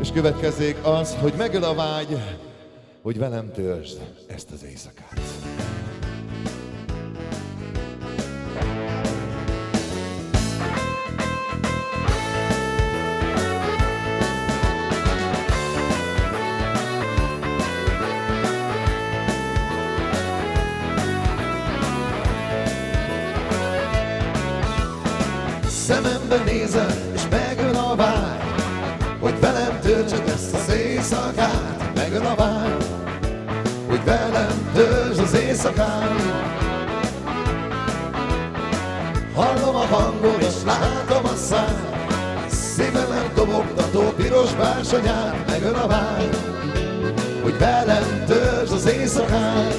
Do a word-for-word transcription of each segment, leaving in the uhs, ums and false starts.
És következzék az, hogy megöl a vágy, hogy velem töltsd ezt az éjszakát. Szemembe nézel, és megöl a vágy, hogy velem töltsd ezt az éjszakát. Megöl a vágy, hogy velem töltsd az éjszakát. Hallom a hangod, és látom a szád, szívemen dobogtató piros bársonyát. Megöl a vágy, hogy velem töltsd az éjszakát.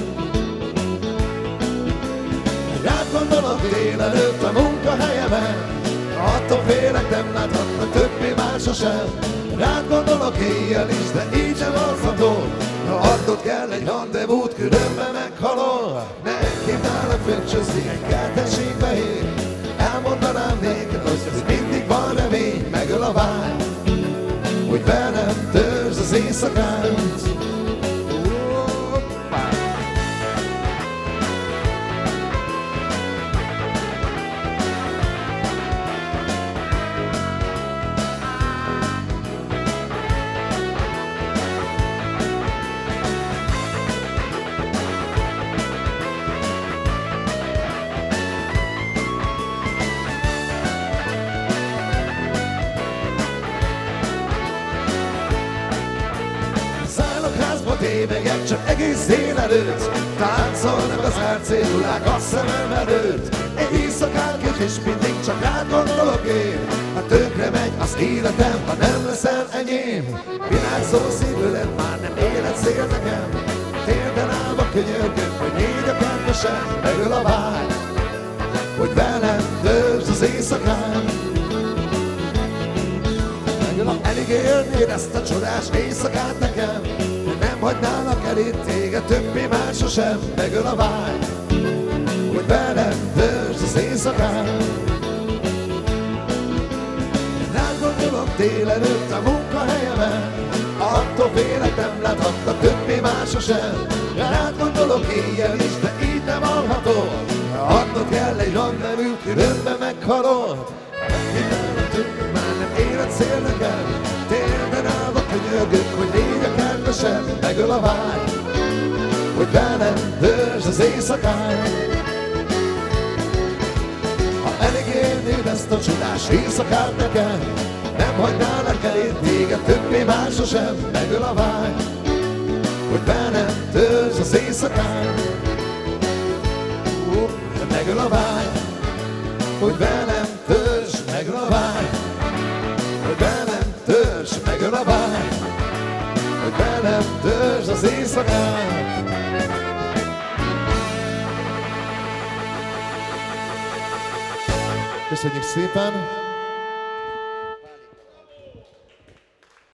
Rád gondolok délelőtt a munkahelyemen, attól félek, nem láthatnak többé más sosem. Rád gondolok éjjel is, de így sem alszható. Ha adnod kell egy rendezvút, különben meghalol. Meghívnálak fröccsözni egy kertességbe én, elmondanám néked, hogy ez mindig van remény. Megöl a vágy, hogy velem töltsd az éjszakát. Tévegek csak egész délelőtt, táncolnak az árcélulák a szemem előtt. Egy éjszakánként és mindig csak rád gondolok én. Ha tönkre megy az életem, ha nem leszel enyém. Virágzó szívüled már nem életszél nekem. Térden állva könyörgök, hogy négy a kedvesem. Megöl a vágy, hogy velem töltsd az éjszakát. Ha elég élnéd ezt a csodás éjszakát nekem, nem hagynálak el itt téged többé már sosem. Megöl a vágy, hogy velem töltsd az éjszakát. Rád gondolok délelőtt a munkahelyemen, attól félek, nem láthatnak többé már sosem. Rád gondolok éjjel is, de így nem alhatod. Adnod kell egy rendezvút, különben meghalod. Már nem élet szél nekem, térden állva könyörgök, hogy légy a kedvesem. Megöl a vágy, hogy velem töltsd az éjszakát. Ha elég élnéd ezt a csodás éjszakát nekem, nem hagynálak el én téged többé már sosem. Megöl a vágy, hogy velem töltsd az éjszakát. Megöl a vágy, hogy velem töltsd. Megöl a vágy, hogy velem töltsd. Megöl a vágy, hogy velem töltsd az éjszakát. Köszönjük szépen!